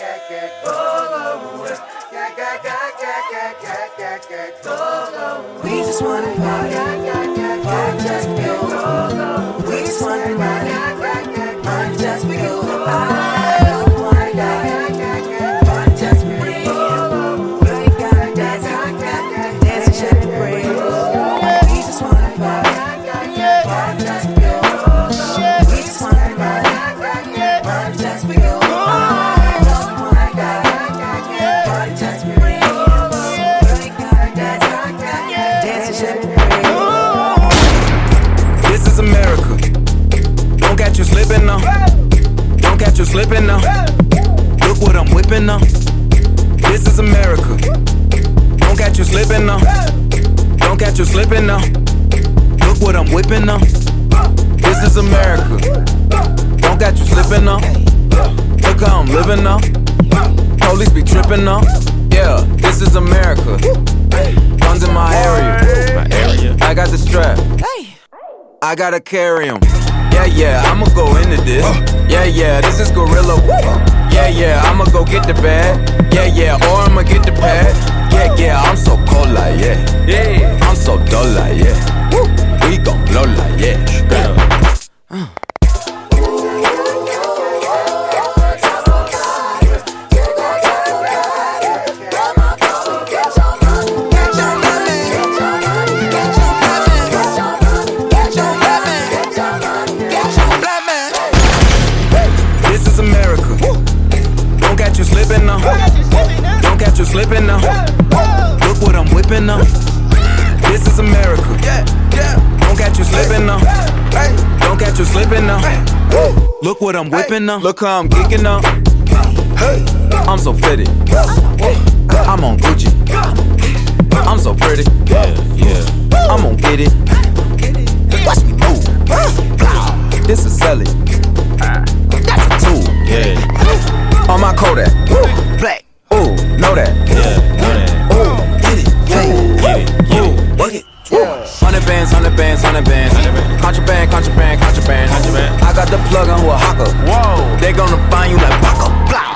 We just wanna party, party just for you. We just wanna party, party just for you. I don't wanna die, party just for me. You ain't gotta dance and shake the free. We just wanna party, party just for you. We just wanna party, party just for you. I don't wanna die, party just for me. You ain't gotta dance and shake the free. This is America. Don't catch you slipping now. Don't catch you slipping now. Look what I'm whipping now. This is America. Don't catch you slipping now. Don't catch you slipping now. Look what I'm whipping now. This is America. Don't catch you slipping now. Look how I'm living now. Police be tripping now. Yeah, this is America. Guns in my area. I got the strap. I gotta carry 'em. Yeah, I'ma go into this. Yeah, this is gorilla. Yeah, I'ma go get the bag. Yeah, or I'ma get the pad. Yeah, I'm so cold like yeah. I'm so dull like yeah. We gon' blow like yeah. This is America. Don't catch you slipping now. Don't catch you slipping now. Look what I'm whipping now. This is America. Don't catch you slipping now. Don't catch you slipping now. Look what I'm whipping now. Look how I'm geeking now. I'm so fitted. I'm on Gucci. I'm so pretty. I'm gon' get it. Watch me move. This is selling. That's a tool. On my Kodak. Black. Ooh, know that. Ooh, get it. Ooh, work it. 100 bands. Contraband. I got the plug on who a hawker. Whoa. They gonna find you like Baka. Blah.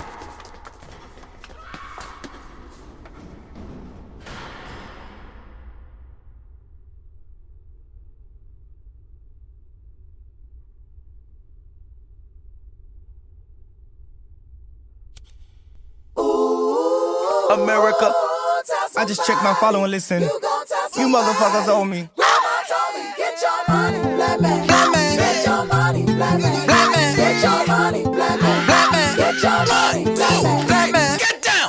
America, I just checked my follow and listen. You motherfuckers owe me. Mama told me, get your money, black man. Black man. Get your money, black man. Black man. Get your money, black man. Black man. Get your money, black man. Black man. Get down.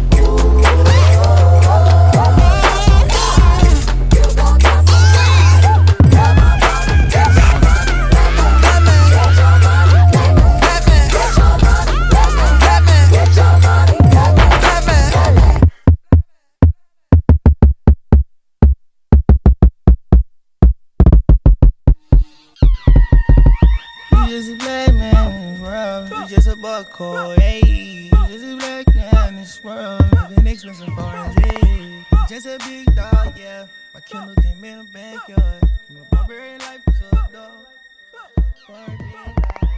Cold, hey, just a black man in this world, living expensive foreign, hey. Just a big dog, yeah. My Kindle came in the backyard. From a barbarian life to a dog.